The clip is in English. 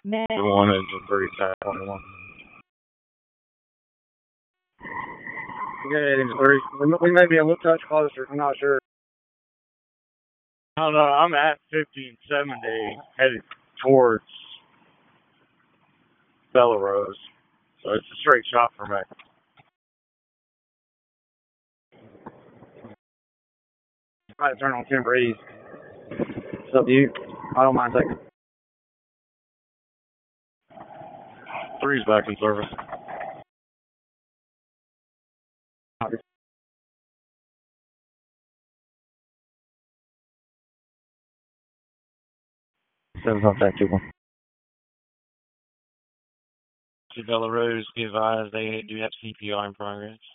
The one is a 321. We may be a little touch closer. I'm not sure. I don't know. I'm at 1570 headed towards Bellarose. So it's a straight shot for me. Right, turn on Timber East. It's up to you. I don't mind taking. 3's back in service. Seven contact 2-1. To Bellarose, be advised they do have CPR in progress.